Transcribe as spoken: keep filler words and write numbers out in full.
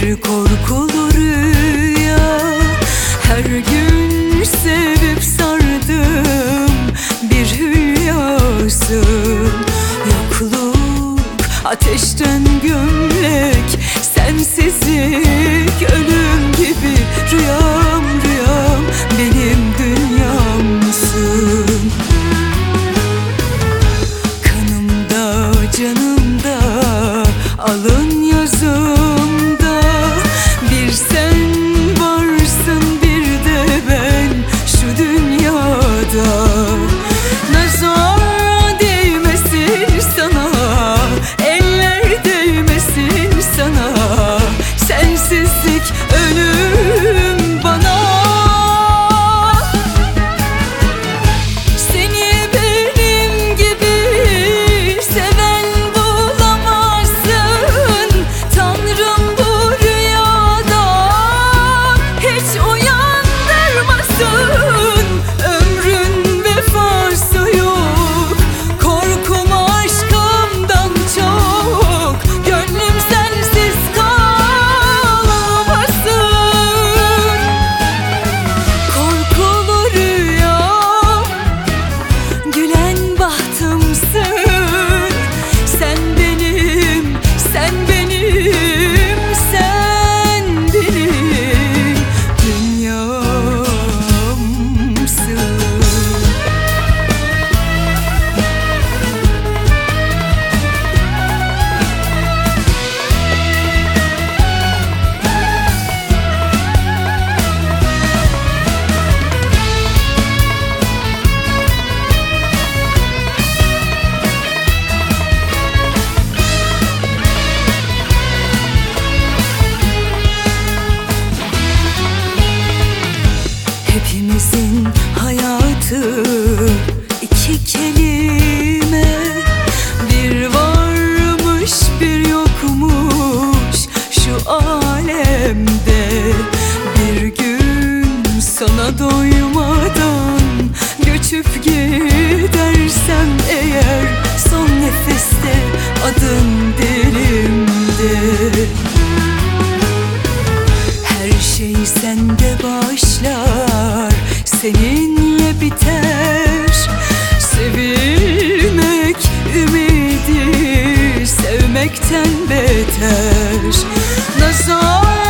bir korkulu rüya. Her gün sevip sardım bir hülyasın. Yokluk ateşten gömlek, sensizlik ölüm gibi. Rüyam rüyam benim dünyamsın. Kanımda canımda alın yazımda bir sen varsın, bir de ben şu dünyada. Nazar değmesin sana, eller değmesin sana, sensizlik ölüm bana. Seni benim gibi seven bulamazsın. Tanrım bu rüyada hiç uyandırmasın. Ömrün vefası yok, korkum aşkımdan çok. Gönlüm sensiz kalmasın. Korkulu rüyam, gülen bahtımsın. Sen benim, sen benim, sen benim dünyamsın. Hepimizin hayatı iki kelime. Bir varmış bir yokmuş şu alemde. Bir gün sana doymadan göçüp gidersem eğer, son nefeste adın dilimde. Her şey sende başlar, seninle biter. Sevilmek ümidi sevmekten beter. Nazar